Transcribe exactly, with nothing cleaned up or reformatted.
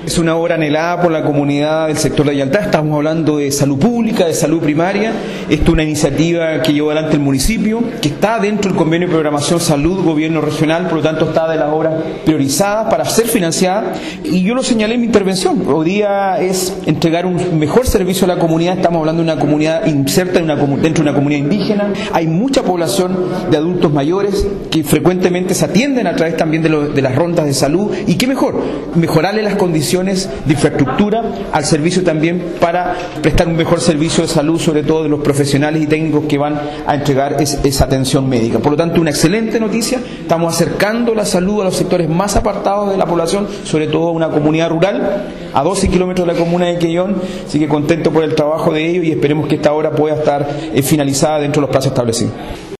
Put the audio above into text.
Es una obra anhelada por la comunidad del sector de Ayantá. Estamos hablando de salud pública, de salud primaria. Esto es una iniciativa que llevó adelante el municipio, que está dentro del convenio de programación salud, gobierno regional, por lo tanto está de las obras priorizadas para ser financiada. Y yo lo señalé en mi intervención. Hoy día es entregar un mejor servicio a la comunidad. Estamos hablando de una comunidad inserta en una, dentro de una comunidad indígena. Hay mucha población de adultos mayores que frecuentemente se atienden a través también de, lo, de las rondas de salud. Y qué mejor, mejorarle las condiciones de infraestructura al servicio también para prestar un mejor servicio de salud, sobre todo de los profesionales y técnicos que van a entregar es, esa atención médica. Por lo tanto, una excelente noticia. Estamos acercando la salud a los sectores más apartados de la población, sobre todo a una comunidad rural, a doce kilómetros de la comuna de Quellón. Así que contento por el trabajo de ellos y esperemos que esta obra pueda estar eh, finalizada dentro de los plazos establecidos.